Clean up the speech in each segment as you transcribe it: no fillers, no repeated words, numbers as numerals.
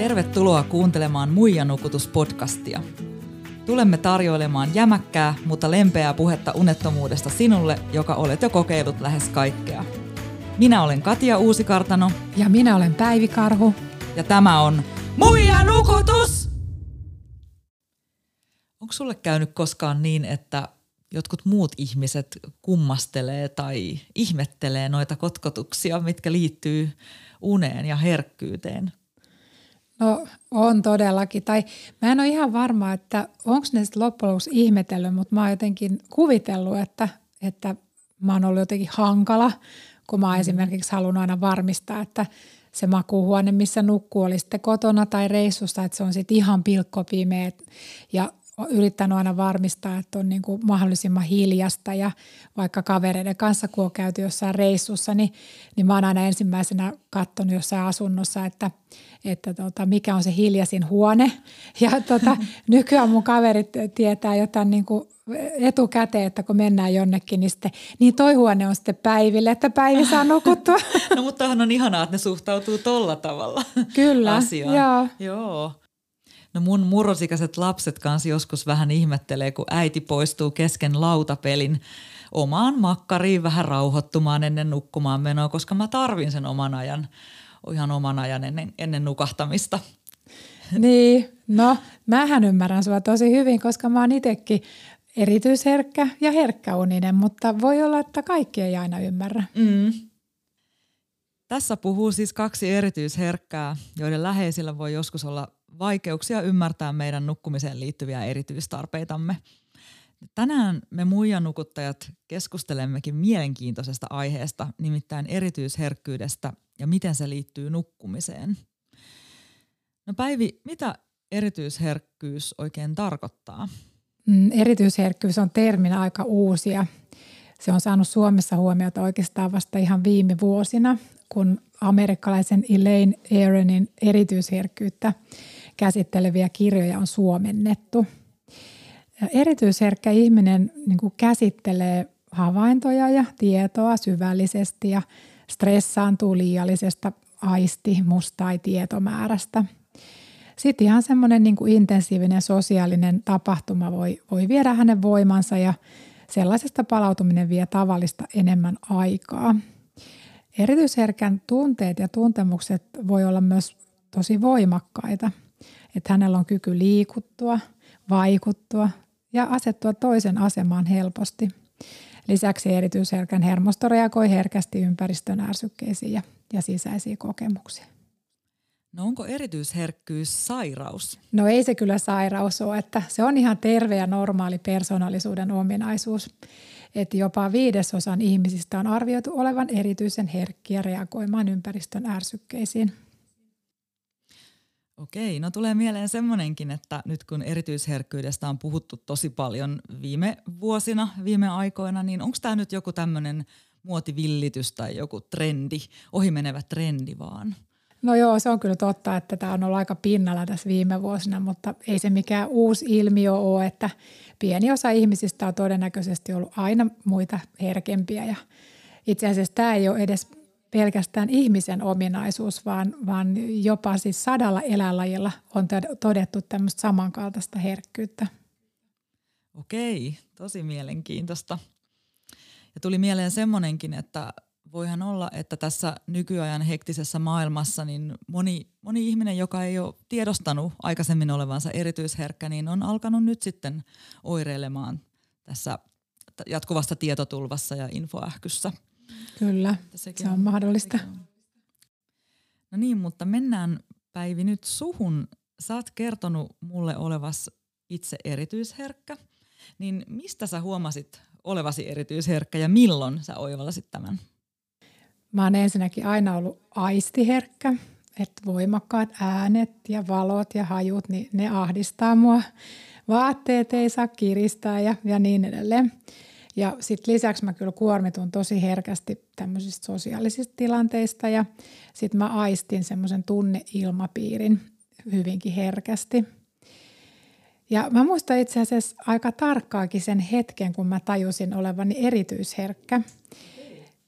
Tervetuloa kuuntelemaan Muija nukutus-podcastia. Tulemme tarjoilemaan jämäkkää, mutta lempeää puhetta unettomuudesta sinulle, joka olet jo kokeillut lähes kaikkea. Minä olen Katja Uusikartano. Ja minä olen Päivi Karhu. Ja tämä on Muija nukutus! Onko sulle käynyt koskaan niin, että jotkut muut ihmiset kummastelee tai ihmettelee noita kotkotuksia, mitkä liittyy uneen ja herkkyyteen? No on todellakin. Tai mä en ole ihan varma, että onko ne sitten loppujen lopuksi ihmetellyt, mutta mä oon jotenkin kuvitellut, että mä oon ollut jotenkin hankala, kun mä oon esimerkiksi halunnut aina varmistaa, että se makuuhuone, missä nukkuu, oli sitten kotona tai reissussa, että se on sitten ihan pilkkopimeä ja yrittänyt aina varmistaa, että on niin kuin mahdollisimman hiljasta ja vaikka kavereiden kanssa, kun on käyty jossain reissussa, niin mä oon aina ensimmäisenä katsonut jossain asunnossa, että mikä on se hiljaisin huone. Ja nykyään mun kaverit tietää jotain niin kuin etukäteen, että kun mennään jonnekin, niin toi huone on sitten Päiville, että Päivi saa nukuttua. No mutta on ihanaa, että ne suhtautuu tolla tavalla Kyllä, asiaan. Joo. No mun murrosikäiset lapset kanssa joskus vähän ihmettelee, kun äiti poistuu kesken lautapelin omaan makkariin vähän rauhoittumaan ennen nukkumaan menoa, koska mä tarvin sen oman ajan ennen nukahtamista. Niin, no mähän ymmärrän sua tosi hyvin, koska mä oon itsekin erityisherkkä ja herkkäuninen, mutta voi olla, että kaikki ei aina ymmärrä. Tässä puhuu siis kaksi erityisherkkää, joiden läheisillä voi joskus olla vaikeuksia ymmärtää meidän nukkumiseen liittyviä erityistarpeitamme. Tänään me muijanukuttajat keskustelemmekin mielenkiintoisesta aiheesta, nimittäin erityisherkkyydestä ja miten se liittyy nukkumiseen. No Päivi, mitä erityisherkkyys oikein tarkoittaa? Erityisherkkyys on terminä aika uusi ja se on saanut Suomessa huomiota oikeastaan vasta ihan viime vuosina, kun amerikkalaisen Elaine Aronin erityisherkkyyttä käsitteleviä kirjoja on suomennettu. Erityisherkkä ihminen niin kuin käsittelee havaintoja ja tietoa syvällisesti ja stressaantuu liiallisesta aistimus- tai tietomäärästä. Sitten ihan semmoinen niin kuin intensiivinen sosiaalinen tapahtuma voi viedä hänen voimansa ja sellaisesta palautuminen vie tavallista enemmän aikaa. Erityisherkän tunteet ja tuntemukset voi olla myös tosi voimakkaita, että hänellä on kyky liikuttua, vaikuttua ja asettua toisen asemaan helposti. Lisäksi erityisherkän hermosto reagoi herkästi ympäristön ärsykkeisiin ja sisäisiin kokemuksiin. No onko erityisherkkyys sairaus? No ei se kyllä sairaus ole, että se on ihan terve ja normaali persoonallisuuden ominaisuus. Että jopa 5% ihmisistä on arvioitu olevan erityisen herkkiä reagoimaan ympäristön ärsykkeisiin. Okei, no tulee mieleen semmoinenkin, että nyt kun erityisherkkyydestä on puhuttu tosi paljon viime vuosina, viime aikoina, niin onko tämä nyt joku tämmöinen muotivillitys tai joku trendi, ohimenevä trendi vaan? No joo, se on kyllä totta, että tämä on ollut aika pinnalla tässä viime vuosina, mutta ei se mikään uusi ilmiö ole, että pieni osa ihmisistä on todennäköisesti ollut aina muita herkempiä ja itse asiassa tämä ei ole edes pelkästään ihmisen ominaisuus, vaan jopa siis 100 eläinlajilla on todettu tämmöistä samankaltaista herkkyyttä. Okei, tosi mielenkiintoista. Ja tuli mieleen semmoinenkin, että voihan olla, että tässä nykyajan hektisessä maailmassa niin moni ihminen, joka ei ole tiedostanut aikaisemmin olevansa erityisherkkä, niin on alkanut nyt sitten oireilemaan tässä jatkuvassa tietotulvassa ja infoähkyssä. Kyllä, se on mahdollista. No niin, mutta mennään Päivi nyt suhun. Sä oot kertonut mulle olevas itse erityisherkkä, niin mistä sä huomasit olevasi erityisherkkä ja milloin sä oivallasit tämän? Mä oon ensinnäkin aina ollut aistiherkkä, että voimakkaat äänet ja valot ja hajut, niin ne ahdistaa mua. Vaatteet ei saa kiristää ja niin edelleen. Ja sitten lisäksi mä kyllä kuormitun tosi herkästi tämmöisistä sosiaalisista tilanteista ja sitten mä aistin semmoisen tunneilmapiirin hyvinkin herkästi. Ja mä muistan itse asiassa aika tarkkaakin sen hetken, kun mä tajusin olevani erityisherkkä.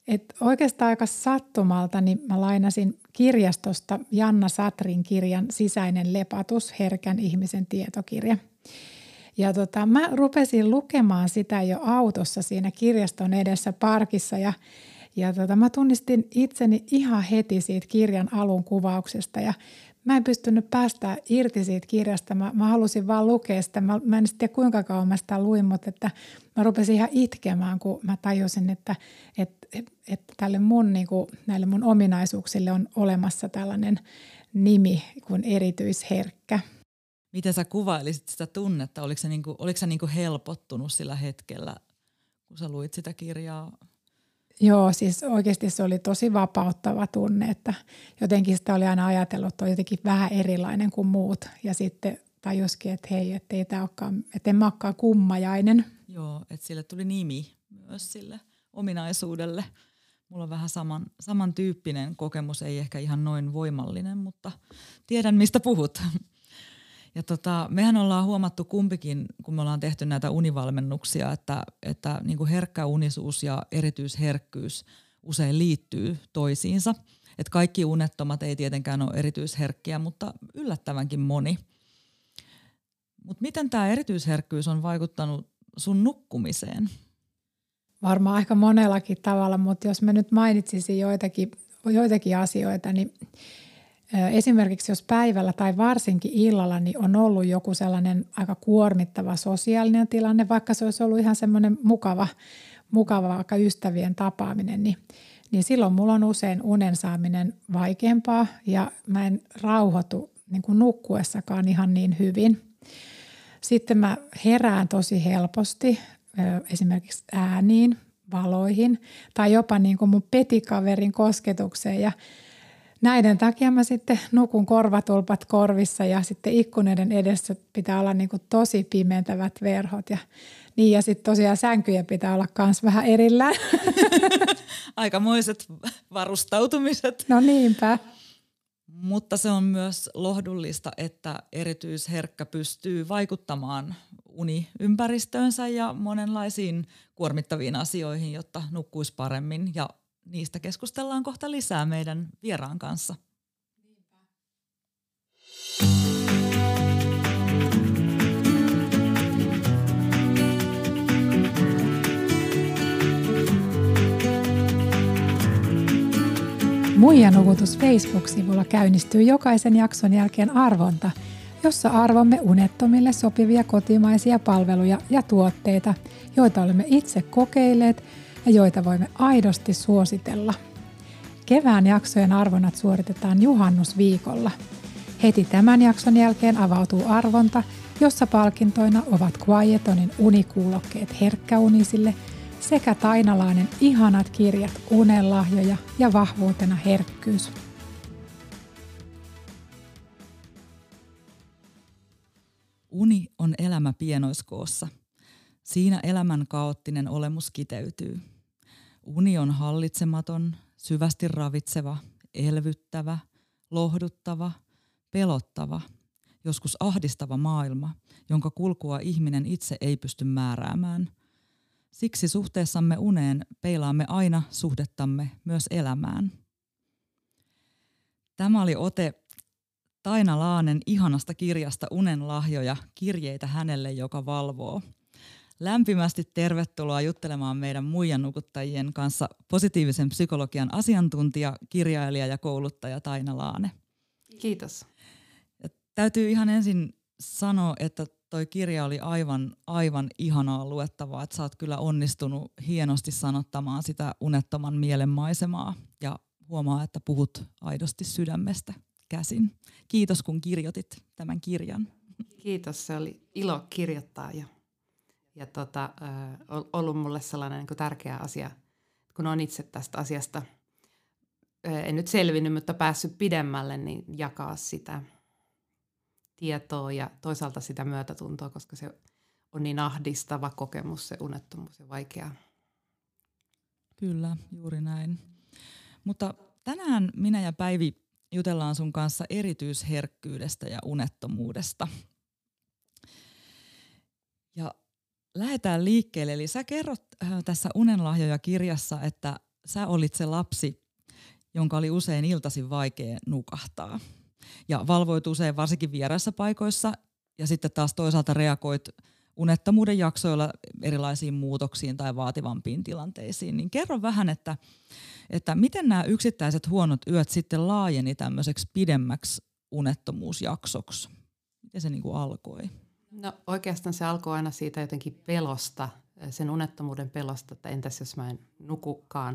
Et oikeastaan aika sattumalta niin mä lainasin kirjastosta Janna Satrin kirjan Sisäinen lepatus, herkän ihmisen tietokirja. Ja mä rupesin lukemaan sitä jo autossa siinä kirjaston edessä parkissa ja mä tunnistin itseni ihan heti siitä kirjan alun kuvauksesta ja mä en pystynyt päästä irti siitä kirjasta. Mä halusin vaan lukea sitä. Mä en tiedä kuinka kauan mä sitä luin, mutta että mä rupesin ihan itkemään, kun mä tajusin, että tälle näille mun ominaisuuksille on olemassa tällainen nimi kuin erityisherkkä. Miten sä kuvailisit sitä tunnetta? Oliko sä helpottunut sillä hetkellä, kun sä luit sitä kirjaa? Joo, siis oikeasti se oli tosi vapauttava tunne, että jotenkin sitä oli aina ajatellut, että on jotenkin vähän erilainen kuin muut. Ja sitten tajuskin, että hei, ettei tämä olekaan, en mä olekaan kummajainen. Joo, että sille tuli nimi myös sille ominaisuudelle. Mulla on vähän samantyyppinen kokemus, ei ehkä ihan noin voimallinen, mutta tiedän mistä puhut. Ja mehän ollaan huomattu kumpikin, kun me ollaan tehty näitä univalmennuksia, että niin kuin herkkä unisuus ja erityisherkkyys usein liittyy toisiinsa. Että kaikki unettomat ei tietenkään ole erityisherkkiä, mutta yllättävänkin moni. Mutta miten tämä erityisherkkyys on vaikuttanut sun nukkumiseen? Varmaan aika monellakin tavalla, mutta jos mä nyt mainitsisin joitakin asioita, niin esimerkiksi jos päivällä tai varsinkin illalla niin on ollut joku sellainen aika kuormittava sosiaalinen tilanne, vaikka se olisi ollut ihan semmoinen mukava vaikka ystävien tapaaminen, niin silloin mulla on usein unen saaminen vaikeampaa ja mä en rauhoitu niin kuin nukkuessakaan ihan niin hyvin. Sitten mä herään tosi helposti esimerkiksi ääniin, valoihin tai jopa niin kuin mun petikaverin kosketukseen ja näiden takia mä sitten nukun korvatulpat korvissa ja sitten ikkunoiden edessä pitää olla niin kuin tosi pimentävät verhot ja sitten tosiaan sänkyjä pitää olla kans vähän erillään. Aikamoiset varustautumiset. No niinpä. Mutta se on myös lohdullista, että erityisherkkä pystyy vaikuttamaan uniympäristöönsä ja monenlaisiin kuormittaviin asioihin, jotta nukkuisi paremmin ja niistä keskustellaan kohta lisää meidän vieraan kanssa. Muija nukutus Facebook-sivulla käynnistyy jokaisen jakson jälkeen arvonta, jossa arvomme unettomille sopivia kotimaisia palveluja ja tuotteita, joita olemme itse kokeilleet ja joita voimme aidosti suositella. Kevään jaksojen arvonnat suoritetaan juhannusviikolla. Heti tämän jakson jälkeen avautuu arvonta, jossa palkintoina ovat Quietonin unikuulokkeet herkkäunisille sekä Tainalainen ihanat kirjat Unenlahjoja ja vahvuutena herkkyys. Uni on elämä pienoiskoossa. Siinä elämän kaoottinen olemus kiteytyy. Uni on hallitsematon, syvästi ravitseva, elvyttävä, lohduttava, pelottava, joskus ahdistava maailma, jonka kulkua ihminen itse ei pysty määräämään. Siksi suhteessamme uneen peilaamme aina suhdettamme myös elämään. Tämä oli ote Taina Laanen ihanasta kirjasta Unenlahjoja, kirjeitä hänelle, joka valvoo. Lämpimästi tervetuloa juttelemaan meidän muijan nukuttajien kanssa positiivisen psykologian asiantuntija, kirjailija ja kouluttaja Taina Laane. Kiitos. Ja täytyy ihan ensin sanoa, että toi kirja oli aivan ihanaa luettavaa, että sä oot kyllä onnistunut hienosti sanottamaan sitä unettoman mielen maisemaa ja huomaa, että puhut aidosti sydämestä käsin. Kiitos kun kirjoitit tämän kirjan. Kiitos, se oli ilo kirjoittaa ja ollut mulle sellainen niin kuin tärkeä asia, kun olen itse tästä asiasta, en nyt selvinnyt, mutta päässyt pidemmälle, niin jakaa sitä tietoa ja toisaalta sitä myötätuntoa, koska se on niin ahdistava kokemus, se unettomuus ja vaikeaa. Kyllä, juuri näin. Mutta tänään minä ja Päivi jutellaan sun kanssa erityisherkkyydestä ja unettomuudesta. Ja lähdetään liikkeelle. Eli sä kerrot tässä Unenlahjoja -kirjassa, että sä olit se lapsi, jonka oli usein iltaisin vaikea nukahtaa. Ja valvoit usein varsinkin vieraissa paikoissa ja sitten taas toisaalta reagoit unettomuuden jaksoilla erilaisiin muutoksiin tai vaativampiin tilanteisiin. Niin kerro vähän, että miten nämä yksittäiset huonot yöt sitten laajeni tämmöiseksi pidemmäksi unettomuusjaksoksi? Miten se niin kuin alkoi? No oikeastaan se alkoi aina siitä jotenkin pelosta, sen unettomuuden pelosta, että entäs jos mä en nukukaan,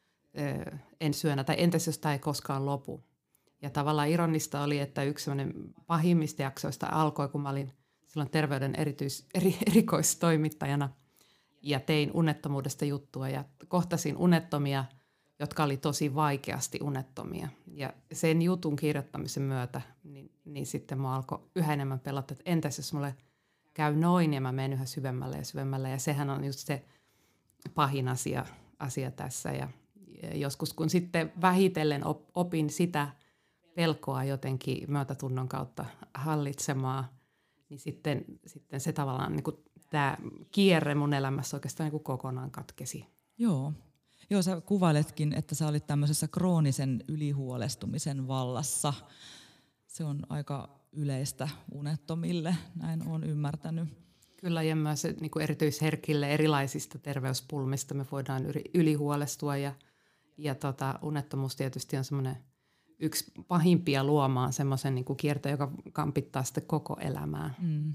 en syönä, tai entäs jos tämä ei koskaan lopu. Ja tavallaan ironista oli, että yksi sellainen pahimmista jaksoista alkoi, kun mä olin silloin terveyden erikoistoimittajana ja tein unettomuudesta juttua ja kohtasin unettomia, jotka oli tosi vaikeasti unettomia. Ja sen jutun kirjoittamisen myötä niin sitten mä alkoi yhä enemmän pelata, että entäs jos mulle käy noin ja mä menen yhä syvemmälle ja syvemmälle. Ja sehän on just se pahin asia tässä. Ja joskus kun sitten vähitellen opin sitä pelkoa jotenkin myötätunnon kautta hallitsemaan, niin sitten se tavallaan niin kuin tämä kierre mun elämässä oikeastaan niin kuin kokonaan katkesi. Joo, sä kuvailetkin, että sä olit tämmöisessä kroonisen ylihuolestumisen vallassa. Se on aika yleistä unettomille, näin olen ymmärtänyt. Kyllä, ja myös niin kuin erityisherkille erilaisista terveyspulmista me voidaan ylihuolestua ja unettomuus tietysti on semmoinen yksi pahimpia luomaan semmoisen niin kuin kierto, joka kampittaa sitten koko elämää.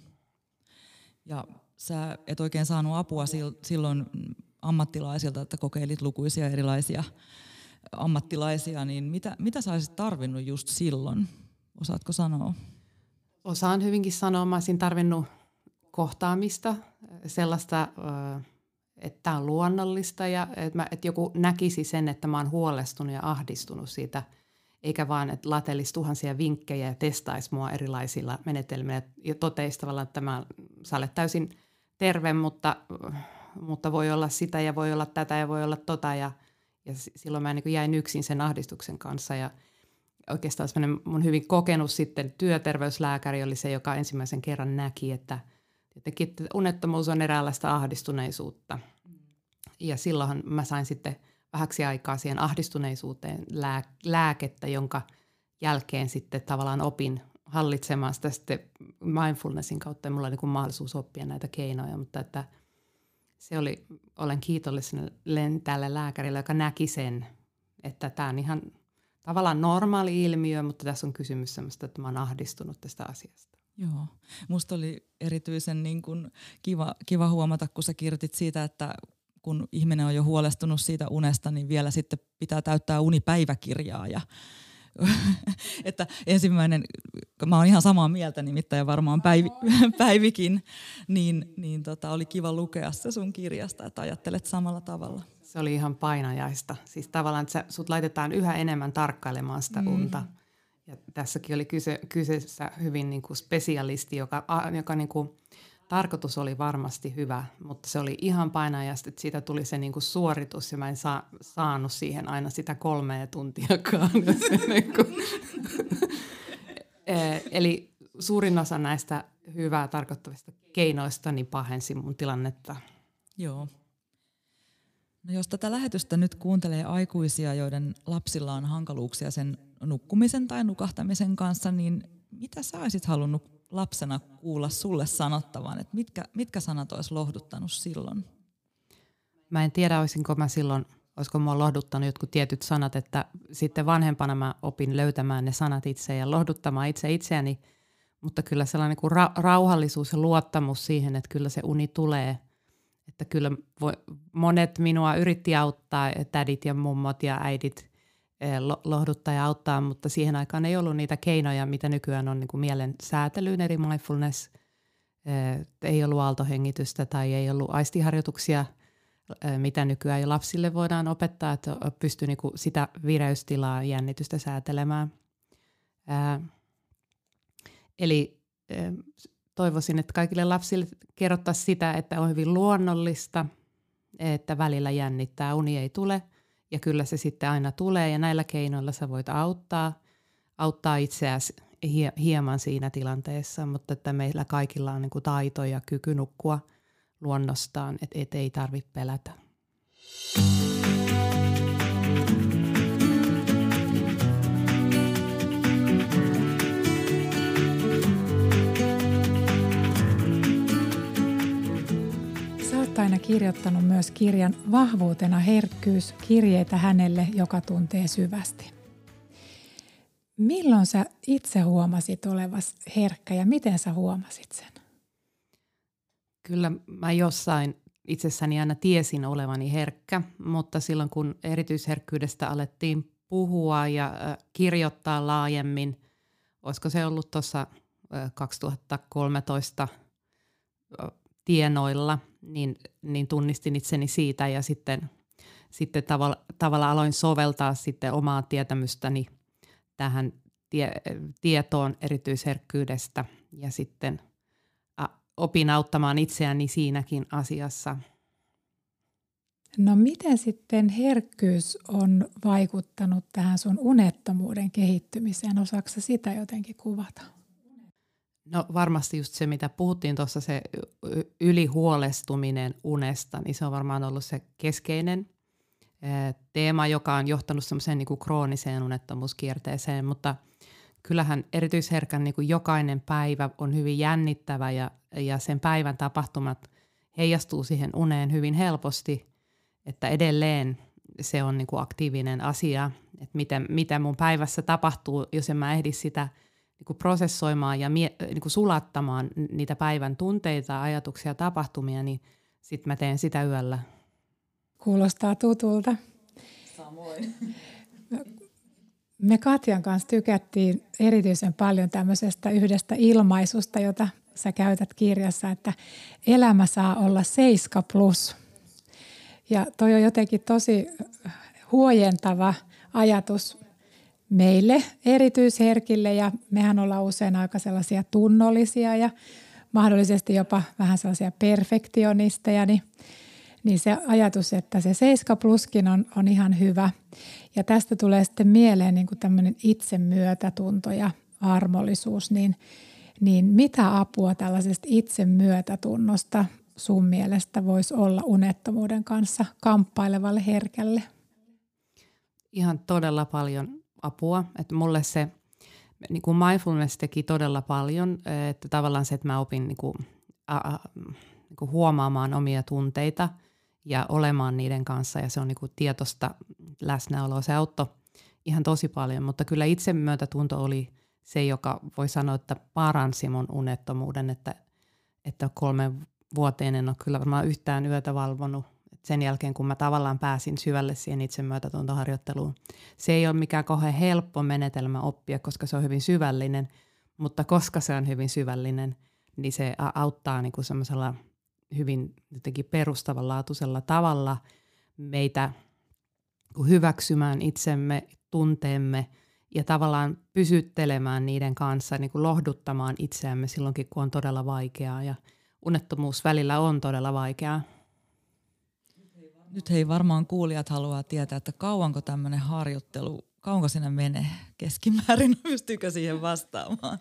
Ja sä et oikein saanut apua silloin ammattilaisilta, että kokeilit lukuisia erilaisia ammattilaisia, niin mitä sä olisit tarvinnut just silloin? Osaatko sanoa? Osaan hyvinkin sanoa. Mä olisin tarvinnut kohtaamista, sellaista, että tämä on luonnollista ja että joku näkisi sen, että mä oon huolestunut ja ahdistunut siitä, eikä vaan, että latelisi tuhansia vinkkejä ja testaisi mua erilaisilla menetelmillä ja toteisi tavallaan, että sä olet täysin terve, mutta voi olla sitä ja voi olla tätä ja voi olla tota ja silloin mä niin jäin yksin sen ahdistuksen kanssa ja oikeastaan mun hyvin kokenut sitten työterveyslääkäri oli se, joka ensimmäisen kerran näki, että unettomuus on eräänlaista ahdistuneisuutta. Ja silloinhan mä sain sitten vähäksi aikaa siihen ahdistuneisuuteen lääkettä, jonka jälkeen sitten tavallaan opin hallitsemaan sitä sitten mindfulnessin kautta. Ja mulla oli mahdollisuus oppia näitä keinoja, mutta että olen kiitollinen tälle lääkärille, joka näki sen, että tämä on ihan tavallaan normaali ilmiö, mutta tässä on kysymys semmoista, että mä oon ahdistunut tästä asiasta. Joo. Musta oli erityisen niin kuin kiva huomata, kun sä kirjoitit siitä, että kun ihminen on jo huolestunut siitä unesta, niin vielä sitten pitää täyttää unipäiväkirjaa. Ja että ensimmäinen, mä oon ihan samaa mieltä nimittäin ja varmaan Päivikin, niin oli kiva lukea se sun kirjasta, että ajattelet samalla tavalla. Se oli ihan painajaista. Siis tavallaan, että sut laitetaan yhä enemmän tarkkailemaan sitä unta. Ja tässäkin oli kyseessä hyvin niin kuin spesialisti, joka niin kuin, tarkoitus oli varmasti hyvä, mutta se oli ihan painajasta, että siitä tuli se niin kuin suoritus ja mä en saanut siihen aina sitä 3 tuntiakaan. Eli suurin osa näistä hyvää tarkoittavista keinoista niin pahensi mun tilannetta. Joo. No jos tätä lähetystä nyt kuuntelee aikuisia, joiden lapsilla on hankaluuksia sen nukkumisen tai nukahtamisen kanssa, niin mitä sä olisit halunnut lapsena kuulla sulle sanottavan? Että mitkä sanat olisi lohduttanut silloin? Mä en tiedä, olisiko mua lohduttanut jotkut tietyt sanat, että sitten vanhempana mä opin löytämään ne sanat itse ja lohduttamaan itseäni, mutta kyllä sellainen kuin rauhallisuus ja luottamus siihen, että kyllä se uni tulee. Että kyllä monet minua yritti auttaa, tädit ja mummot ja äidit lohduttaa ja auttaa, mutta siihen aikaan ei ollut niitä keinoja, mitä nykyään on niin kuin mielen säätelyyn, eri mindfulness, ei ollut aaltohengitystä tai ei ollut aistiharjoituksia, mitä nykyään jo lapsille voidaan opettaa, että pystyy niin kuin sitä vireystilaa, jännitystä säätelemään. Eli toivoisin, että kaikille lapsille kerrottaisiin sitä, että on hyvin luonnollista, että välillä jännittää, uni ei tule ja kyllä se sitten aina tulee ja näillä keinoilla sä voit auttaa itseäsi hieman siinä tilanteessa, mutta että meillä kaikilla on niin kuin taito ja kyky nukkua luonnostaan, että ei tarvitse pelätä. olet aina kirjoittanut myös kirjan Vahvuutena herkkyys, kirjeitä hänelle, joka tuntee syvästi. Milloin sä itse huomasit olevasi herkkä ja miten sä huomasit sen? Kyllä mä jossain itsessäni aina tiesin olevani herkkä, mutta silloin kun erityisherkkyydestä alettiin puhua ja kirjoittaa laajemmin, olisiko se ollut tuossa 2013 tienoilla, niin tunnistin itseni siitä ja sitten tavallaan aloin soveltaa sitten omaa tietämystäni tähän tietoon erityisherkkyydestä ja sitten opin auttamaan itseäni siinäkin asiassa. No miten sitten herkkyys on vaikuttanut tähän sun unettomuuden kehittymiseen? Osaatko sä sitä jotenkin kuvata? No varmasti just se, mitä puhuttiin tuossa, se ylihuolestuminen unesta, niin se on varmaan ollut se keskeinen teema, joka on johtanut semmoiseen niin kuin krooniseen unettomuuskierteeseen, mutta kyllähän erityisherkän niin kuin jokainen päivä on hyvin jännittävä ja sen päivän tapahtumat heijastuu siihen uneen hyvin helposti, että edelleen se on niin kuin aktiivinen asia, että mitä mun päivässä tapahtuu, jos en mä ehdi sitä niin kuin prosessoimaan ja niin kuin sulattamaan niitä päivän tunteita, ajatuksia, tapahtumia, niin sitten mä teen sitä yöllä. Kuulostaa tutulta. Samoin. Me Katjan kanssa tykättiin erityisen paljon tämmöisestä yhdestä ilmaisusta, jota sä käytät kirjassa, että elämä saa olla 7+. Ja toi on jotenkin tosi huojentava ajatus meille erityisherkille ja mehän ollaan usein aika sellaisia tunnollisia ja mahdollisesti jopa vähän sellaisia perfektionisteja, niin se ajatus, että se 7+kin on ihan hyvä. Ja tästä tulee sitten mieleen niin kuin tämmöinen itsemyötätunto ja armollisuus, niin mitä apua tällaisesta itsemyötätunnosta sun mielestä voisi olla unettomuuden kanssa kamppailevalle herkälle? Ihan todella paljon apua. Että mulle se niin kuin mindfulness teki todella paljon, että tavallaan se, että mä opin niin kuin huomaamaan omia tunteita ja olemaan niiden kanssa ja se on niin kuin tietoista läsnäoloa. Se auttoi ihan tosi paljon, mutta kyllä itsemyötätunto oli se, joka voi sanoa, että paransi mun unettomuuden, että 3 vuoteen en ole kyllä varmaan yhtään yötä valvonut. Sen jälkeen, kun mä tavallaan pääsin syvälle siihen itsemyötätuntoharjoitteluun. Se ei ole mikään kauhean helppo menetelmä oppia, koska se on hyvin syvällinen, mutta koska se on hyvin syvällinen, niin se auttaa niin kuin semmoisella hyvin jotenkin perustavanlaatuisella tavalla meitä hyväksymään itsemme, tunteemme ja tavallaan pysyttelemään niiden kanssa, niin kuin lohduttamaan itseämme silloinkin, kun on todella vaikeaa ja unettomuus välillä on todella vaikeaa. Nyt hei varmaan kuulijat haluaa tietää, että kauanko tämmöinen harjoittelu, kauanko sinne menee keskimäärin, pystyykö siihen vastaamaan?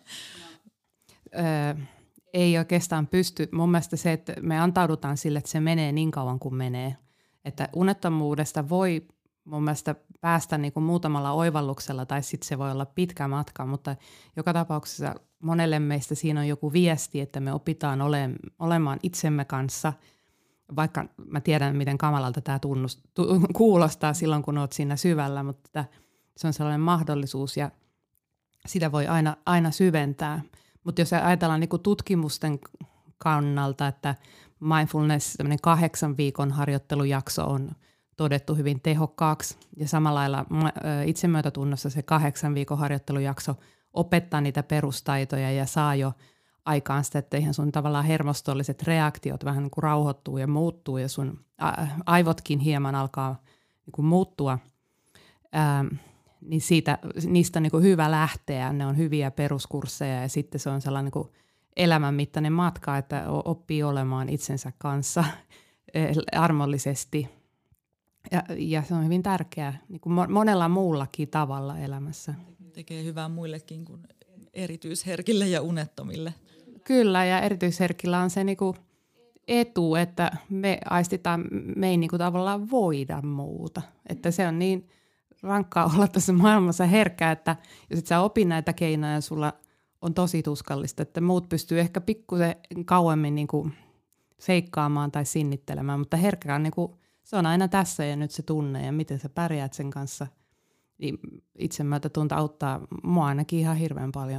Ei oikeastaan pysty. Mun mielestä se, että me antaudutaan sille, että se menee niin kauan kuin menee. Että unettomuudesta voi mun mielestä päästä niin kuin muutamalla oivalluksella tai sitten se voi olla pitkä matka, mutta joka tapauksessa monelle meistä siinä on joku viesti, että me opitaan olemaan itsemme kanssa, vaikka mä tiedän, miten kamalalta tämä kuulostaa silloin, kun oot siinä syvällä, mutta se on sellainen mahdollisuus ja sitä voi aina syventää. Mutta jos ajatellaan niin kuin tutkimusten kannalta, että mindfulness, tämmöinen 8 viikon harjoittelujakso on todettu hyvin tehokkaaksi ja samalla lailla itsemyötätunnossa se 8 viikon harjoittelujakso opettaa niitä perustaitoja ja saa jo aikaan sitä, että ihan sun tavallaan hermostolliset reaktiot vähän niin kuin rauhoittuu ja muuttuu ja sun aivotkin hieman alkaa niin kuin muuttua, niin niistä on niin kuin hyvä lähteä. Ne on hyviä peruskursseja ja sitten se on sellainen niin kuin elämänmittainen matka, että oppii olemaan itsensä kanssa armollisesti ja se on hyvin tärkeää niin kuin monella muullakin tavalla elämässä. Tekee hyvää muillekin kuin erityisherkille ja unettomille. Kyllä, ja erityisherkillä on se niinku etu, että me aistitaan, me ei niinku tavallaan voida muuta. Että se on niin rankkaa olla tässä maailmassa herkkä, että jos et sä opi näitä keinoja, sulla on tosi tuskallista, että muut pystyy ehkä pikkusen kauemmin niinku seikkaamaan tai sinnittelemään, mutta herkkä on niinku, se on aina tässä ja nyt se tunne ja miten sä pärjäät sen kanssa. Niin itsemyötätunto auttaa mua ainakin ihan hirveän paljon.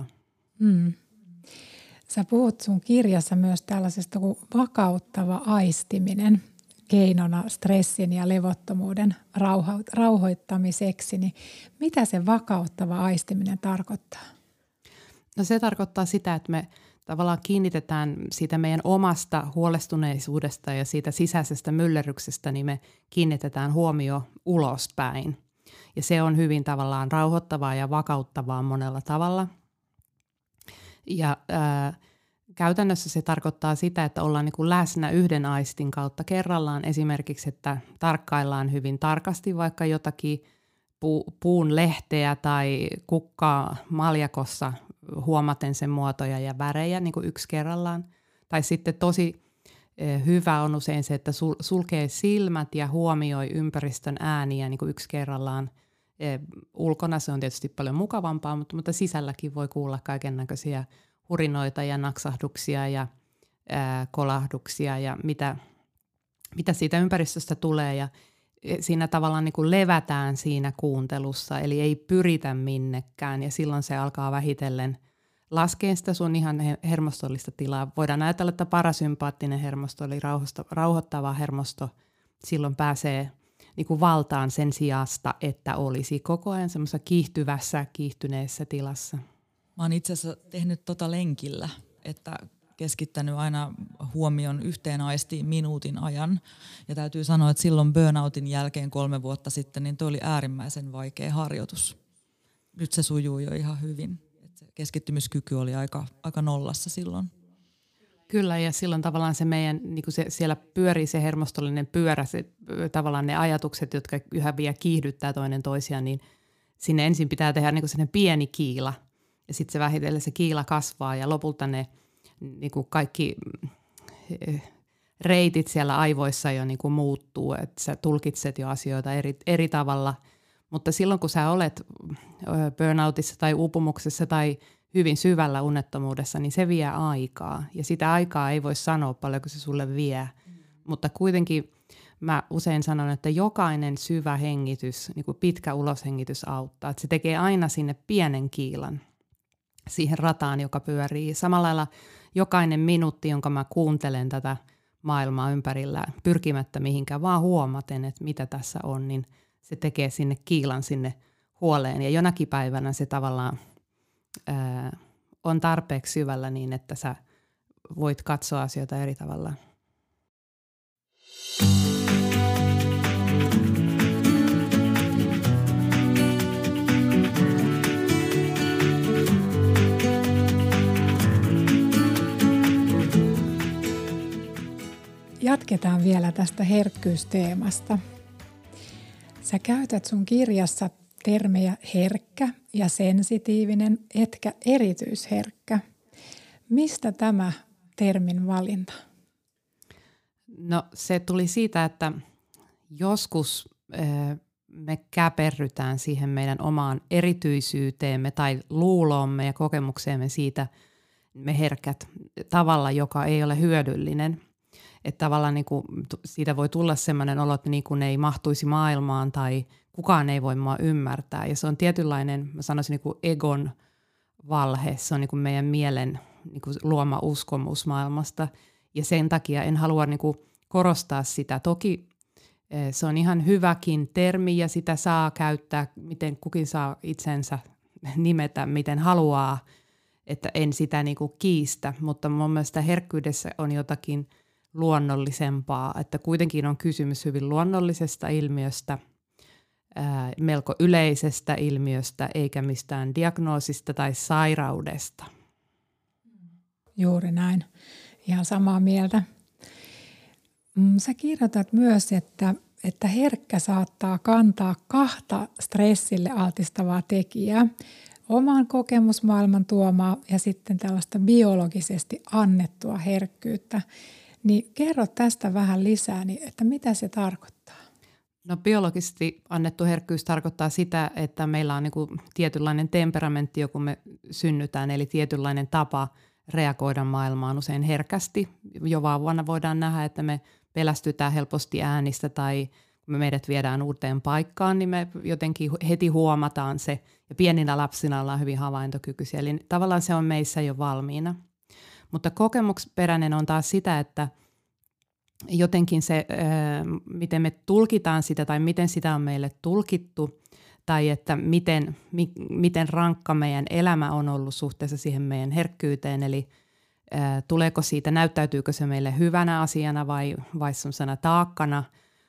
Sä puhut sun kirjassa myös tällaisesta kuin vakauttava aistiminen keinona stressin ja levottomuuden rauhoittamiseksi. Niin mitä se vakauttava aistiminen tarkoittaa? No se tarkoittaa sitä, että me tavallaan kiinnitetään siitä meidän omasta huolestuneisuudesta ja siitä sisäisestä myllerryksestä, niin me kiinnitetään huomio ulospäin. Ja se on hyvin tavallaan rauhoittavaa ja vakauttavaa monella tavalla. Ja käytännössä se tarkoittaa sitä, että ollaan niin kuin läsnä yhden aistin kautta kerrallaan. Esimerkiksi, että tarkkaillaan hyvin tarkasti vaikka jotakin puun lehteä tai kukkaa maljakossa huomaten sen muotoja ja värejä niin kuin yksi kerrallaan. Tai sitten tosi hyvä on usein se, että sulkee silmät ja huomioi ympäristön ääniä niin kuin yksi kerrallaan. Ulkona se on tietysti paljon mukavampaa, mutta sisälläkin voi kuulla kaiken näköisiä hurinoita ja naksahduksia ja kolahduksia ja mitä siitä ympäristöstä tulee. Ja siinä tavallaan niin kuin levätään siinä kuuntelussa, eli ei pyritä minnekään ja silloin se alkaa vähitellen laskeen sitä sun ihan hermostollista tilaa. Voidaan ajatella, että parasympaattinen hermosto eli rauhoittava hermosto silloin pääsee niin kuin valtaan sen sijasta, että olisi koko ajan semmoisessa kiihtyneessä tilassa. Mä oon itse asiassa tehnyt lenkillä, että keskittänyt aina huomion yhteen aistiin minuutin ajan. Ja täytyy sanoa, että silloin burnoutin jälkeen 3 vuotta sitten, niin toi oli äärimmäisen vaikea harjoitus. Nyt se sujuu jo ihan hyvin. Et se keskittymiskyky oli aika nollassa silloin. Kyllä, ja silloin tavallaan se meidän, niin kuin siellä pyörii se hermostollinen pyörä, tavallaan ne ajatukset, jotka yhä vielä kiihdyttää toinen toisiaan, niin sinne ensin pitää tehdä niin kuin sellainen pieni kiila. Ja sitten se vähitellen se kiila kasvaa ja lopulta ne niin kuin kaikki reitit siellä aivoissa jo niin kuin muuttuu, että sä tulkitset jo asioita eri tavalla. Mutta silloin kun sä olet burnoutissa tai uupumuksessa tai hyvin syvällä unettomuudessa, niin se vie aikaa. Ja sitä aikaa ei voi sanoa paljonko se sulle vie. Mutta kuitenkin mä usein sanon, että jokainen syvä hengitys, niin kuin pitkä uloshengitys auttaa. Että se tekee aina sinne pienen kiilan siihen rataan, joka pyörii. Samalla lailla jokainen minuutti, jonka mä kuuntelen tätä maailmaa ympärillä pyrkimättä mihinkään, vaan huomaten, että mitä tässä on, niin se tekee sinne kiilan sinne huoleen. Ja jonakin päivänä se tavallaan on tarpeeksi syvällä niin, että sä voit katsoa asioita eri tavalla. Jatketaan vielä tästä herkkyysteemasta. Sä käytät sun kirjassa termejä herkkä ja sensitiivinen, etkä erityisherkkä. Mistä tämä termin valinta? No se tuli siitä, että joskus me käperrytään siihen meidän omaan erityisyyteemme tai luuloomme ja kokemukseemme siitä me herkät tavalla, joka ei ole hyödyllinen. Että tavallaan niin kuin siitä voi tulla sellainen olo, että niin kuin ei mahtuisi maailmaan tai kukaan ei voi mua ymmärtää. Ja se on tietynlainen, mä sanoisin niin kuin egon valhe, se on niin kuin meidän mielen niin kuin luoma uskomus maailmasta. Ja sen takia en halua niin kuin korostaa sitä. Toki se on ihan hyväkin termi ja sitä saa käyttää, miten kukin saa itsensä nimetä, miten haluaa, että en sitä niin kuin kiistä. Mutta mun mielestä herkkyydessä on jotakin luonnollisempaa, että kuitenkin on kysymys hyvin luonnollisesta ilmiöstä, melko yleisestä ilmiöstä, eikä mistään diagnoosista tai sairaudesta. Juuri näin. Ihan samaa mieltä. Sä kirjoitat myös, että herkkä saattaa kantaa 2 stressille altistavaa tekijää. Oman kokemusmaailman tuomaa ja sitten tällaista biologisesti annettua herkkyyttä. Niin kerro tästä vähän lisää, niin että mitä se tarkoittaa? No biologisesti annettu herkkyys tarkoittaa sitä, että meillä on niin kuin tietynlainen temperamentti, kun me synnytään, eli tietynlainen tapa reagoida maailmaan usein herkästi. Jo vauvana voidaan nähdä, että me pelästytään helposti äänistä tai kun me meidät viedään uuteen paikkaan, niin me jotenkin heti huomataan se. Ja pieninä lapsina ollaan hyvin havaintokykyisiä, eli tavallaan se on meissä jo valmiina. Mutta kokemusperäinen on taas sitä, että jotenkin se, miten me tulkitaan sitä tai miten sitä on meille tulkittu, tai että miten rankka meidän elämä on ollut suhteessa siihen meidän herkkyyteen, eli tuleeko siitä, näyttäytyykö se meille hyvänä asiana vai semmoisena taakkana,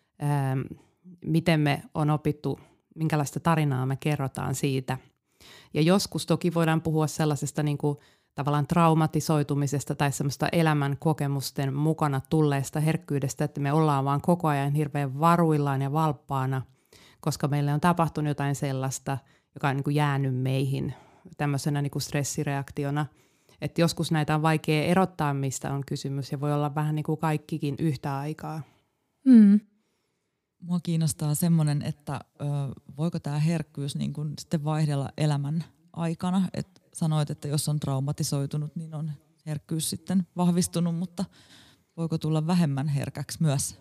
miten me on opittu, minkälaista tarinaa me kerrotaan siitä. Ja joskus toki voidaan puhua sellaisesta niin kuin tavallaan traumatisoitumisesta tai semmoista elämän kokemusten mukana tulleesta herkkyydestä, että me ollaan vaan koko ajan hirveän varuillaan ja valppaana, koska meille on tapahtunut jotain sellaista, joka on niin kuin jäänyt meihin tämmöisenä niin kuin stressireaktiona. Että joskus näitä on vaikea erottaa, mistä on kysymys ja voi olla vähän niin kuin kaikkikin yhtä aikaa. Mm. Mua kiinnostaa semmoinen, että voiko tämä herkkyys niin kuin sitten vaihdella elämän aikana. Et sanoit, että jos on traumatisoitunut, niin on herkkyys sitten vahvistunut, mutta voiko tulla vähemmän herkäksi myös?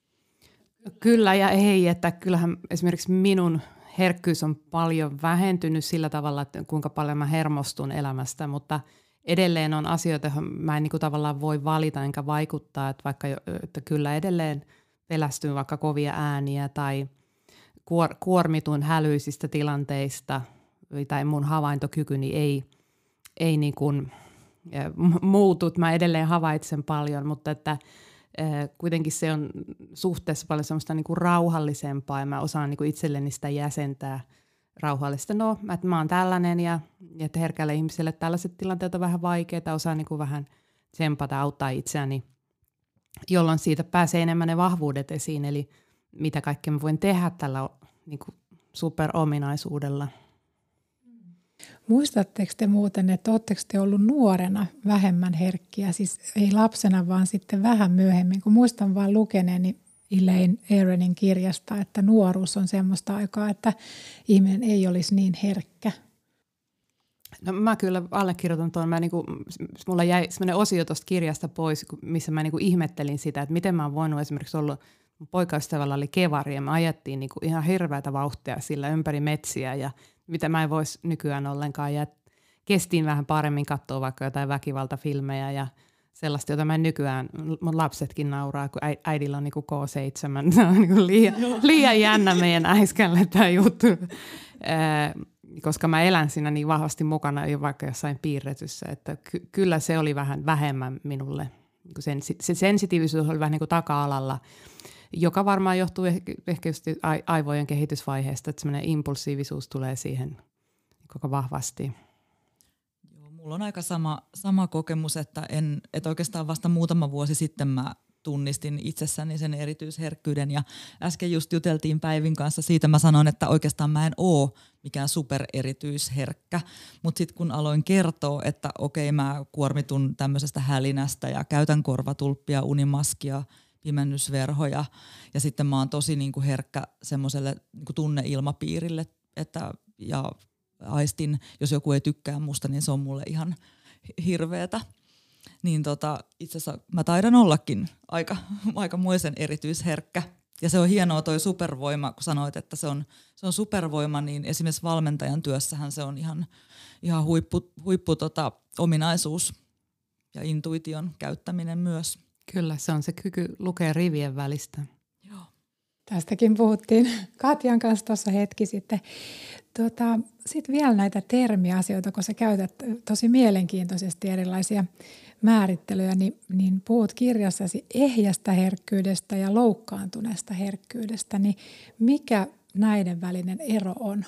Kyllä ja ei, että kyllähän esimerkiksi minun herkkyys on paljon vähentynyt sillä tavalla, että kuinka paljon mä hermostun elämästä, mutta edelleen on asioita, joihin mä en niin kuin tavallaan voi valita enkä vaikuttaa, että vaikka että kyllä edelleen pelästyn vaikka kovia ääniä tai kuormitun hälyisistä tilanteista tai mun havaintokykyni ei niin kuin muutu. Mä edelleen havaitsen paljon, mutta että kuitenkin se on suhteessa paljon semmoista niin kuin rauhallisempaa ja mä osaan niin kuin itselleni sitä jäsentää rauhallista. No, että mä oon tällainen ja että herkälle ihmiselle tällaiset tilanteet on vähän vaikeita, osaan niin kuin vähän tsempata, auttaa itseäni, jolloin siitä pääsee enemmän ne vahvuudet esiin, eli mitä kaikkea mä voin tehdä tällä niin kuin superominaisuudella. Muistatteko te muuten, että oletteko te ollut nuorena vähemmän herkkiä, siis ei lapsena, vaan sitten vähän myöhemmin, kun muistan vaan lukeneeni Elaine Aronin kirjasta, että nuoruus on semmoista aikaa, että ihminen ei olisi niin herkkä. No mä kyllä allekirjoitan tuon. Mulla jäi sellainen osio tuosta kirjasta pois, missä mä niinku ihmettelin sitä, että miten mä oon voinut esimerkiksi olla, mun poikaystävällä oli kevari ja me ajettiin niinku ihan hirveätä vauhtia sillä ympäri metsiä ja mitä mä en voisi nykyään ollenkaan. Ja kestiin vähän paremmin katsoa vaikka jotain väkivaltafilmejä ja sellaista, jota mä en nykyään, mun lapsetkin nauraa, kun äidillä on niinku K7. Se on niinku liian jännä meidän äiskälle tämä juttu. Koska mä elän siinä niin vahvasti mukana jo vaikka jossain piirretyssä, että kyllä se oli vähän vähemmän minulle. Se sensitiivisuus oli vähän niin kuin taka-alalla, joka varmaan johtuu ehkä just aivojen kehitysvaiheesta, että semmoinen impulsiivisuus tulee siihen koko vahvasti. Joo, mulla on aika sama kokemus, että oikeastaan vasta muutama vuosi sitten mä tunnistin itsessäni sen erityisherkkyyden ja äsken just juteltiin Päivin kanssa siitä, mä sanoin, että oikeastaan mä en oo mikään supererityisherkkä, mutta sitten kun aloin kertoa, että okei, mä kuormitun tämmöisestä hälinästä ja käytän korvatulppia, unimaskia, pimennysverhoja ja sitten mä oon tosi niinku herkkä semmoiselle niinku tunneilmapiirille, että ja aistin, jos joku ei tykkää musta, niin se on mulle ihan hirveetä. Niin itse asiassa mä taidan ollakin aikamoisen erityisherkkä. Ja se on hienoa toi supervoima, kun sanoit, että se on supervoima, niin esimerkiksi valmentajan työssähän se on ihan huippu ominaisuus ja intuition käyttäminen myös. Kyllä, se on se kyky lukea rivien välistä. Joo. Tästäkin puhuttiin Katjan kanssa tuossa hetki sitten. Sitten vielä näitä termiasioita, kun sä käytät tosi mielenkiintoisesti erilaisia määrittelyjä, niin puhut kirjassasi ehjästä herkkyydestä ja loukkaantuneesta herkkyydestä, niin mikä näiden välinen ero on?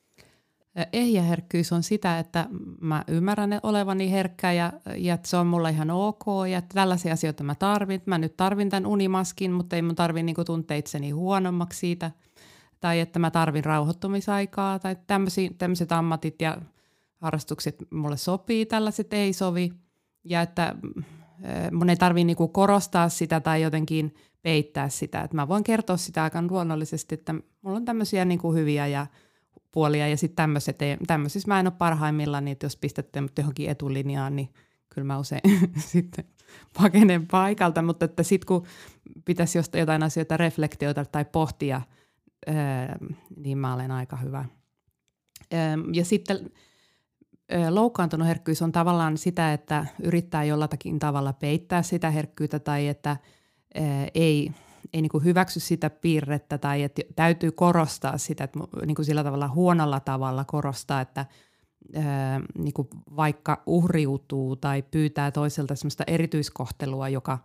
Ehjä herkkyys on sitä, että mä ymmärrän olevani herkkä ja että se on mulla ihan ok ja että tällaisia asioita mä tarvin. Mä nyt tarvin tämän unimaskin, mutta ei mun tarvi niinku tuntea itseni huonommaksi siitä. Tai että mä tarvin rauhoittumisaikaa tai tämmöiset ammatit ja harrastukset mulle sopii, tällaiset ei sovi. Ja että mun ei tarvitse niinku korostaa sitä tai jotenkin peittää sitä. Että mä voin kertoa sitä aika luonnollisesti, että mulla on tämmöisiä niinku hyviä ja puolia ja sitten tämmöisissä mä en ole parhaimmillaan, niin että jos pistätte mut johonkin etulinjaan, niin kyllä mä usein sitten pakenen paikalta, mutta että sitten kun pitäisi jotain asioita reflektioida tai pohtia, niin mä olen aika hyvä. Ja sitten loukkaantunut herkkyys on tavallaan sitä, että yrittää jollakin tavalla peittää sitä herkkyyttä tai että ei niin kuin hyväksy sitä piirrettä tai että täytyy korostaa sitä, että niin kuin sillä tavalla huonolla tavalla korostaa, että niin kuin vaikka uhriutuu tai pyytää toiselta sellaista erityiskohtelua, joka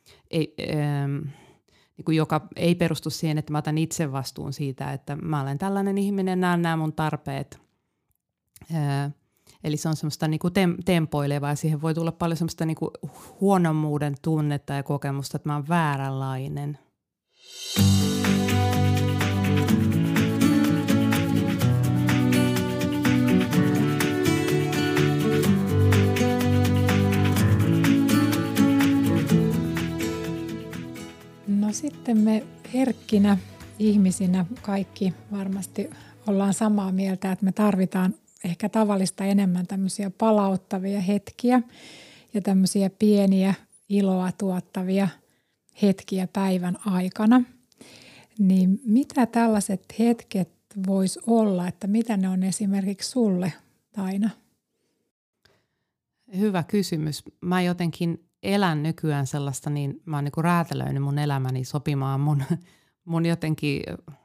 ei perustu siihen, että mä otan itse vastuun siitä, että mä olen tällainen ihminen, näen nämä mun tarpeet. Eli se on semmoista niin kuin tempoilevaa ja siihen voi tulla paljon semmoista niin kuin huonommuuden tunnetta ja kokemusta, että mä oon vääränlainen. No sitten me herkkinä ihmisinä kaikki varmasti ollaan samaa mieltä, että me tarvitaan ehkä tavallista enemmän tämmöisiä palauttavia hetkiä ja tämmöisiä pieniä iloa tuottavia hetkiä päivän aikana. Niin mitä tällaiset hetket vois olla, että mitä ne on esimerkiksi sulle, Taina? Hyvä kysymys. Mä jotenkin elän nykyään sellaista, niin mä oon niin kuin räätälöinyt mun elämäni sopimaan mun jotenkin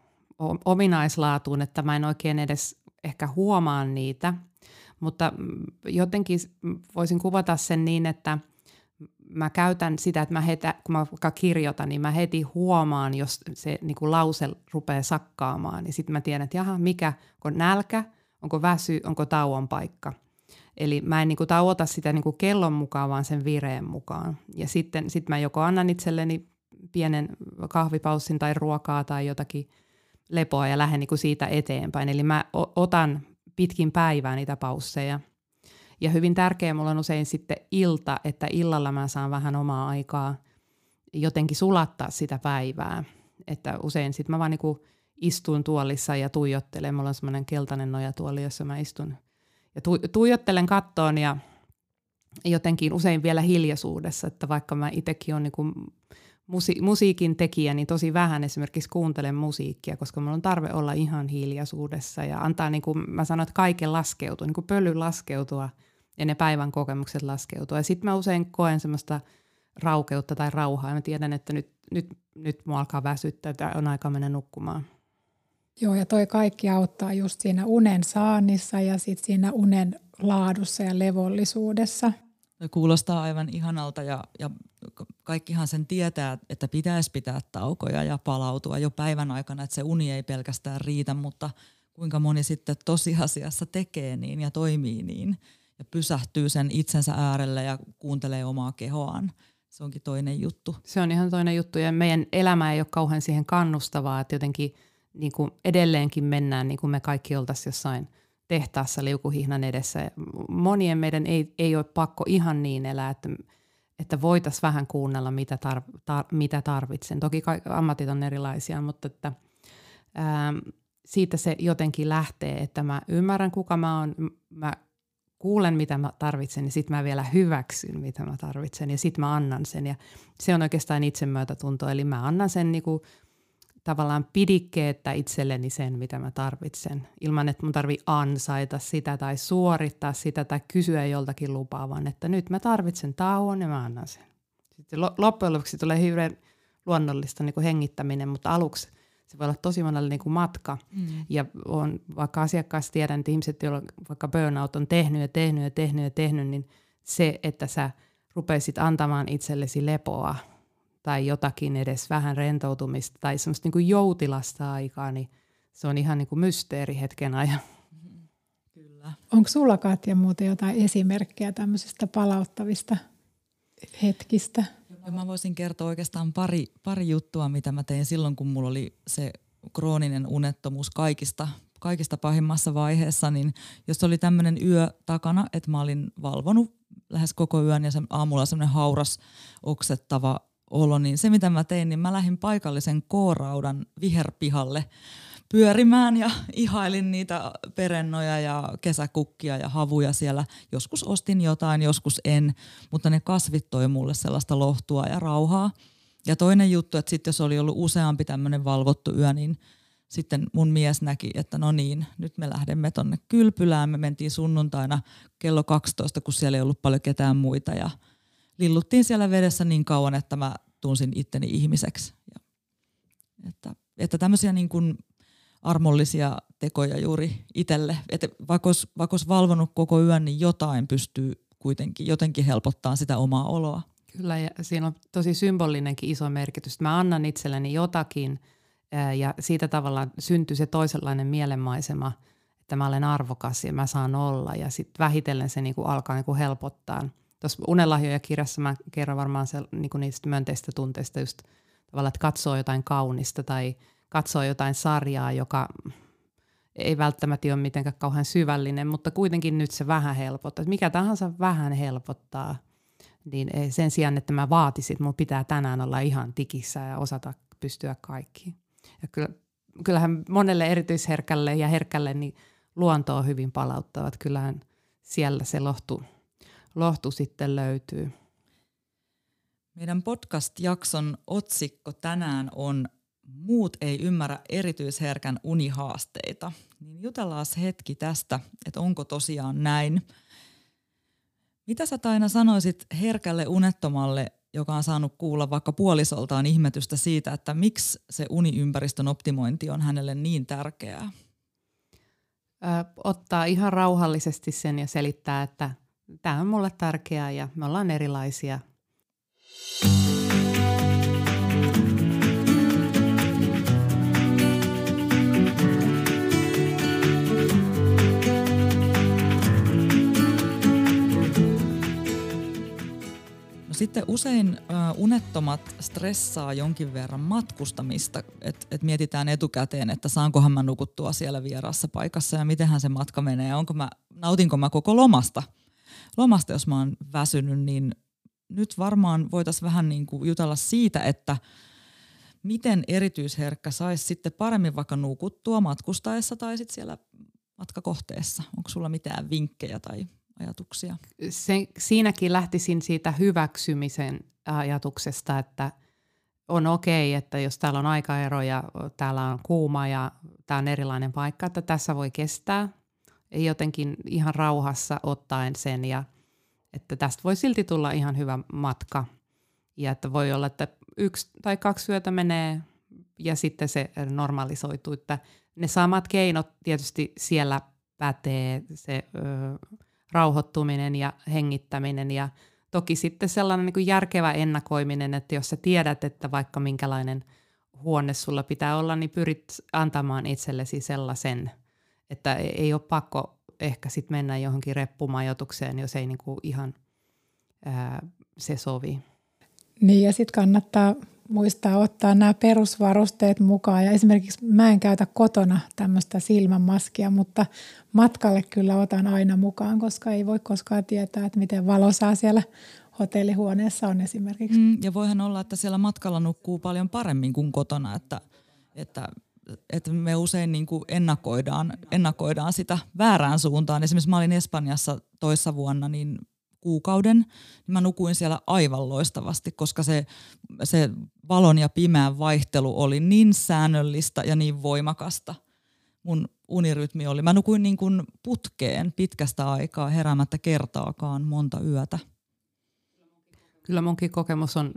ominaislaatuun, että mä en oikein edes ehkä huomaa niitä, mutta jotenkin voisin kuvata sen niin, että mä käytän sitä, että kun mä vaikka kirjoitan, niin mä heti huomaan, jos se niin kuin lause rupeaa sakkaamaan, niin sitten mä tiedän, että jaha, onko nälkä, onko väsy, onko tauon paikka. Eli mä en niin kuin tauota sitä niin kuin kellon mukaan, vaan sen vireen mukaan. Ja sitten mä joko annan itselleni pienen kahvipaussin tai ruokaa tai jotakin lepoa ja lähden niin kuin siitä eteenpäin. Eli mä otan pitkin päivää niitä pausseja. Ja hyvin tärkeä mulla on usein sitten ilta, että illalla mä saan vähän omaa aikaa jotenkin sulattaa sitä päivää. Että usein sitten mä vaan niin kuin istun tuolissa ja tuijottelen. Mulla on semmoinen keltainen nojatuoli, jossa mä istun ja tuijottelen kattoon ja jotenkin usein vielä hiljaisuudessa, että vaikka mä itsekin olen niin musiikin tekijä, niin tosi vähän esimerkiksi kuuntelen musiikkia, koska mulla on tarve olla ihan hiljaisuudessa ja antaa, niin kuin mä sanoin, että kaiken laskeutua, niin kuin pöly laskeutua ja ne päivän kokemukset laskeutua. Ja sitten mä usein koen semmoista raukeutta tai rauhaa ja mä tiedän, että nyt mua alkaa väsyttää, että on aika mennä nukkumaan. Joo, ja toi kaikki auttaa just siinä unen saannissa ja sitten siinä unen laadussa ja levollisuudessa. Kuulostaa aivan ihanalta ja kaikkihan sen tietää, että pitäisi pitää taukoja ja palautua jo päivän aikana, että se uni ei pelkästään riitä, mutta kuinka moni sitten tosiasiassa tekee niin ja toimii niin ja pysähtyy sen itsensä äärelle ja kuuntelee omaa kehoaan. Se onkin toinen juttu. Se on ihan toinen juttu ja meidän elämä ei ole kauhean siihen kannustavaa, että jotenkin niin kuin edelleenkin mennään niin kuin me kaikki oltaisiin jossain tehtaassa liukuhihnan edessä. Monien meidän ei ole pakko ihan niin elää, että voitaisiin vähän kuunnella, mitä tarvitsen. Toki ammatit on erilaisia, mutta että, siitä se jotenkin lähtee, että mä ymmärrän, kuka mä oon, mä kuulen, mitä mä tarvitsen, ja sitten mä vielä hyväksyn, mitä mä tarvitsen, ja sitten mä annan sen. Ja se on oikeastaan itsemyötätunto, eli mä annan sen niinku tavallaan pidikkeettä itselleni sen, mitä mä tarvitsen, ilman että mun tarvii ansaita sitä tai suorittaa sitä tai kysyä joltakin lupaa, vaan että nyt mä tarvitsen tauon ja mä annan sen. Sitten loppujen lopuksi tulee hirveän luonnollista niin kuin hengittäminen, mutta aluksi se voi olla tosi monelle niin kuin matka. Ja on, vaikka asiakkaassa tiedän, että ihmiset, joilla vaikka burnout on tehnyt, niin se, että sä rupeisit antamaan itsellesi lepoa, tai jotakin edes vähän rentoutumista tai semmoista niin kuin joutilasta aikaa, niin se on ihan niin kuin mysteeri hetken ajan. Kyllä. Onko sulla, Katja, muuten jotain esimerkkejä tämmöisistä palauttavista hetkistä? Mä voisin kertoa oikeastaan pari juttua, mitä mä tein silloin, kun mulla oli se krooninen unettomuus kaikista pahimmassa vaiheessa, niin jos oli tämmöinen yö takana, että mä olin valvonut lähes koko yön ja aamulla semmoinen hauras oksettava olo, niin se mitä mä tein, niin mä lähdin paikallisen K-raudan viherpihalle pyörimään ja ihailin niitä perennoja ja kesäkukkia ja havuja siellä. Joskus ostin jotain, joskus en, mutta ne kasvit toi mulle sellaista lohtua ja rauhaa. Ja toinen juttu, että sitten jos oli ollut useampi tämmöinen valvottu yö, niin sitten mun mies näki, että no niin, nyt me lähdemme tonne kylpylään. Me mentiin sunnuntaina kello 12, kun siellä ei ollut paljon ketään muita ja lilluttiin siellä vedessä niin kauan, että mä tunsin itteni ihmiseksi. Että tämmöisiä niin kuin armollisia tekoja juuri itselle, että vaikka olisi valvonut koko yön, niin jotain pystyy kuitenkin jotenkin helpottaa sitä omaa oloa. Kyllä, ja siinä on tosi symbolinenkin iso merkitys. Mä annan itselleni jotakin ja siitä tavallaan syntyy se toisenlainen mielenmaisema, että mä olen arvokas ja mä saan olla ja sitten vähitellen se niinku alkaa niinku helpottaa. Tuossa Unelahjoja-kirjassa mä kerron varmaan se, niinku niistä myönteistä tunteista just tavallaan, että katsoo jotain kaunista tai katsoo jotain sarjaa, joka ei välttämättä ole mitenkään kauhean syvällinen, mutta kuitenkin nyt se vähän helpottaa. Mikä tahansa vähän helpottaa, niin sen sijaan, että mä vaatisin, että mun pitää tänään olla ihan tikissä ja osata pystyä kaikkiin. Ja kyllähän monelle erityisherkälle ja herkälle niin luonto on hyvin palauttavat. Kyllähän siellä se lohtu sitten löytyy. Meidän podcast-jakson otsikko tänään on Muut ei ymmärrä erityisherkän unihaasteita. Niin jutellaan hetki tästä, että onko tosiaan näin. Mitä sä Taina sanoisit herkälle unettomalle, joka on saanut kuulla vaikka puolisoltaan ihmetystä siitä, että miksi se uniympäristön optimointi on hänelle niin tärkeää? Ottaa ihan rauhallisesti sen ja selittää, että tämä on mulle tärkeää ja me ollaan erilaisia. Sitten usein unettomat stressaa jonkin verran matkustamista, että mietitään etukäteen, että saankohan mä nukuttua siellä vieraassa paikassa ja mitenhän se matka menee ja nautinko mä koko lomasta, jos mä oon väsynyt, niin nyt varmaan voitaisiin vähän niin kuin jutella siitä, että miten erityisherkkä saisi sitten paremmin vaikka nukuttua matkustaessa tai sitten siellä matkakohteessa. Onko sulla mitään vinkkejä tai ajatuksia? Siinäkin lähtisin siitä hyväksymisen ajatuksesta, että on okei, että jos täällä on aikaero ja täällä on kuuma ja tää on erilainen paikka, että tässä voi kestää jotenkin ihan rauhassa ottaen sen ja että tästä voi silti tulla ihan hyvä matka ja että voi olla, että 1 tai 2 yötä menee ja sitten se normalisoituu, että ne samat keinot tietysti siellä pätee, se rauhoittuminen ja hengittäminen ja toki sitten sellainen niin kuin järkevä ennakoiminen, että jos sä tiedät, että vaikka minkälainen huone sulla pitää olla, niin pyrit antamaan itsellesi sellaisen, että ei ole pakko ehkä sitten mennä johonkin reppumajoitukseen, jos ei niin kuin ihan se sovi. Niin ja sitten kannattaa muistaa ottaa nämä perusvarusteet mukaan ja esimerkiksi mä en käytä kotona tämmöistä silmänmaskia, mutta matkalle kyllä otan aina mukaan, koska ei voi koskaan tietää, että miten valosaa siellä hotellihuoneessa on esimerkiksi. Ja voihan olla, että siellä matkalla nukkuu paljon paremmin kuin kotona, että me usein niin kuin ennakoidaan sitä väärään suuntaan. Esimerkiksi mä olin Espanjassa toissa vuonna niin kuukauden, niin mä nukuin siellä aivan loistavasti, koska se valon ja pimeän vaihtelu oli niin säännöllistä ja niin voimakasta. Mun unirytmi oli. Mä nukuin niin kuin putkeen pitkästä aikaa heräämättä kertaakaan monta yötä. Kyllä munkin kokemus on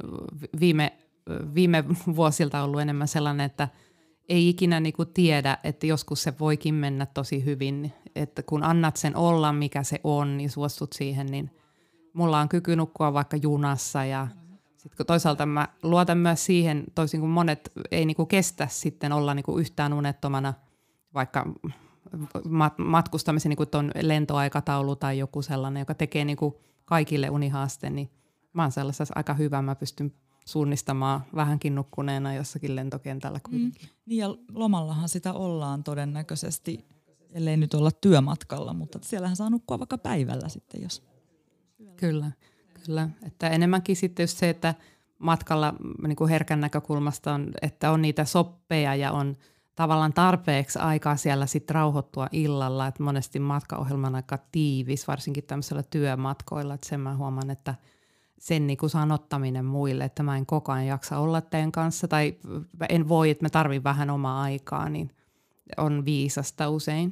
viime vuosilta ollut enemmän sellainen, että ei ikinä niinku tiedä, että joskus se voikin mennä tosi hyvin. Että kun annat sen olla, mikä se on, ja suostut siihen, niin mulla on kyky nukkua vaikka junassa. Ja sitten toisaalta mä luotan myös siihen, toisin kuin monet ei niinku kestä sitten olla niinku yhtään unettomana, vaikka matkustamisen niinku ton lentoaikataulu tai joku sellainen, joka tekee niinku kaikille unihaasteen, niin mä oon sellaisessa aika hyvä, mä pystyn suunnistamaan vähänkin nukkuneena jossakin lentokentällä kuitenkin. Niin ja lomallahan sitä ollaan todennäköisesti, ellei nyt olla työmatkalla, mutta siellähän saa nukkua vaikka päivällä sitten, jos... Kyllä. Että enemmänkin sitten just se, että matkalla niin kuin herkän näkökulmasta on, että on niitä soppeja ja on tavallaan tarpeeksi aikaa siellä sitten rauhoittua illalla, että monesti matkaohjelman aika tiivis, varsinkin tämmöisellä työmatkoilla, että sen mä huomaan, että sen niin kuin sanottaminen muille, että mä en koko ajan jaksa olla teidän kanssa tai en voi, että mä tarvin vähän omaa aikaa, niin on viisasta usein.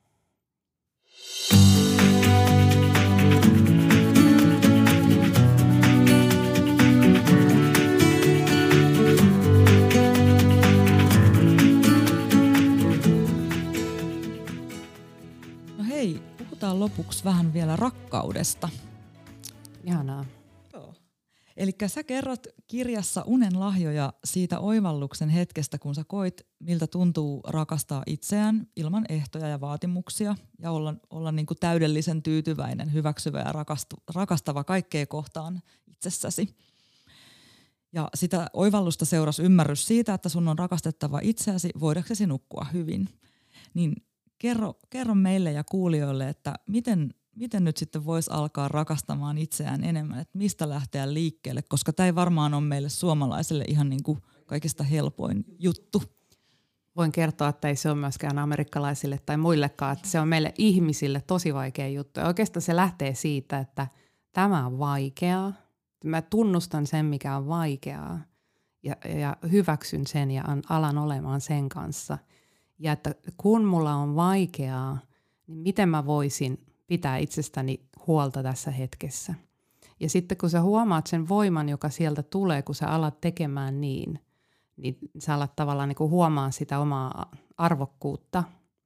No hei, puhutaan lopuksi vähän vielä rakkaudesta. Ihanaa. Eli sä kerrot kirjassa Unen lahjoja siitä oivalluksen hetkestä, kun sä koit, miltä tuntuu rakastaa itseään ilman ehtoja ja vaatimuksia ja olla niin kuin täydellisen tyytyväinen, hyväksyvä ja rakastava kaikkea kohtaan itsessäsi. Ja sitä oivallusta seurasi ymmärrys siitä, että sun on rakastettava itseäsi voidaksesi nukkua hyvin. Niin kerro meille ja kuulijoille, että miten nyt sitten voisi alkaa rakastamaan itseään enemmän, että mistä lähteä liikkeelle, koska tämä ei varmaan ole meille suomalaisille ihan niin kuin kaikista helpoin juttu. Voin kertoa, että ei se ole myöskään amerikkalaisille tai muillekaan, että se on meille ihmisille tosi vaikea juttu. Ja oikeastaan se lähtee siitä, että tämä on vaikeaa. Mä tunnustan sen, mikä on vaikeaa ja hyväksyn sen ja alan olemaan sen kanssa. Ja että kun mulla on vaikeaa, niin miten mä voisin pitää itsestäni huolta tässä hetkessä. Ja sitten kun sä huomaat sen voiman, joka sieltä tulee, kun sä alat tekemään niin sä alat tavallaan niin kuin huomaa sitä omaa arvokkuutta.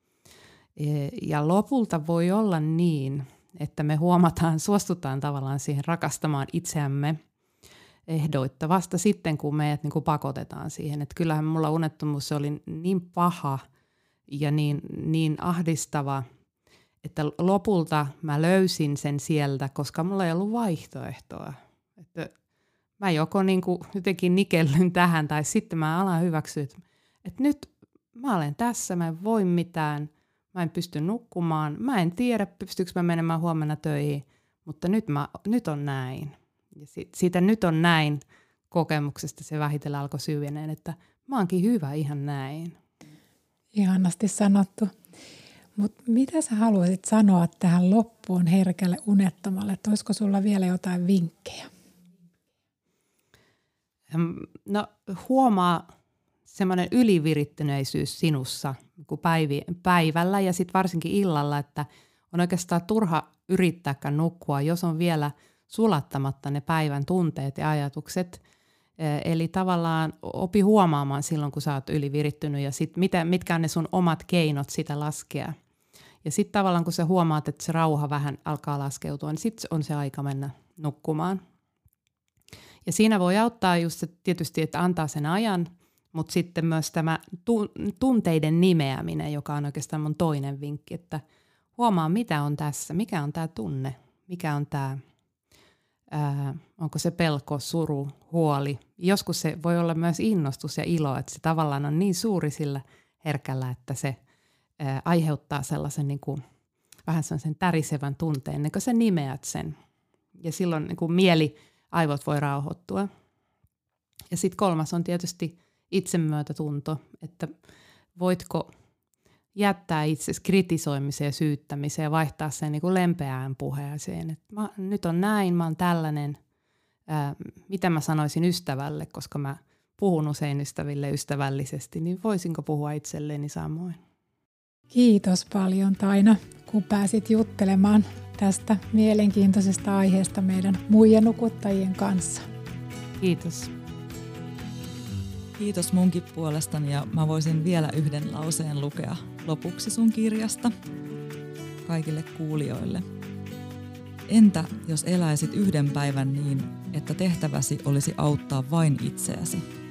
Ja lopulta voi olla niin, että me suostutaan tavallaan siihen rakastamaan itseämme ehdoitta vasta sitten, kun meidät niin kuin pakotetaan siihen. Että kyllähän mulla unettomuus se oli niin paha ja niin ahdistava, että lopulta mä löysin sen sieltä, koska mulla ei ollut vaihtoehtoa. Että mä joko niin kuin jotenkin nikellyn tähän tai sitten mä alan hyväksyä, että nyt mä olen tässä, mä en voi mitään, mä en pysty nukkumaan, mä en tiedä pystyykö mä menemään huomenna töihin, mutta nyt on näin. Ja siitä nyt on näin kokemuksesta se vähitellen alkoi syveneen, että mä oonkin hyvä ihan näin. Ihanasti sanottu. Mutta mitä sä haluaisit sanoa tähän loppuun herkälle unettomalle? Että olisiko sulla vielä jotain vinkkejä? No huomaa semmoinen ylivirittyneisyys sinussa päivällä ja sitten varsinkin illalla, että on oikeastaan turha yrittääkään nukkua, jos on vielä sulattamatta ne päivän tunteet ja ajatukset. Eli tavallaan opi huomaamaan silloin, kun sä oot ylivirittynyt ja sit mitkä on ne sun omat keinot sitä laskea. Ja sitten tavallaan, kun sä huomaat, että se rauha vähän alkaa laskeutua, niin sitten on se aika mennä nukkumaan. Ja siinä voi auttaa just se, tietysti, että antaa sen ajan, mutta sitten myös tämä tunteiden nimeäminen, joka on oikeastaan mun toinen vinkki, että huomaa, mitä on tässä, mikä on tämä tunne, mikä on tämä, onko se pelko, suru, huoli. Joskus se voi olla myös innostus ja ilo, että se tavallaan on niin suuri sillä herkällä, että se aiheuttaa sellaisen niin kuin, vähän sellaisen tärisevän tunteen, ennen kuin sä nimeät sen. Ja silloin niin kuin aivot voi rauhoittua. Ja sitten kolmas on tietysti itsemyötätunto, että voitko jättää itsesi kritisoimiseen ja syyttämiseen ja vaihtaa sen niin kuin lempeään puheeseen. Että nyt on näin, mä oon tällainen, mitä mä sanoisin ystävälle, koska mä puhun usein ystäville ystävällisesti, niin voisinko puhua itselleni samoin? Kiitos paljon Taina, kun pääsit juttelemaan tästä mielenkiintoisesta aiheesta meidän muijanukuttajien kanssa. Kiitos. Kiitos munkin puolestani ja mä voisin vielä yhden lauseen lukea lopuksi sun kirjasta kaikille kuulijoille. Entä jos eläisit yhden päivän niin, että tehtäväsi olisi auttaa vain itseäsi?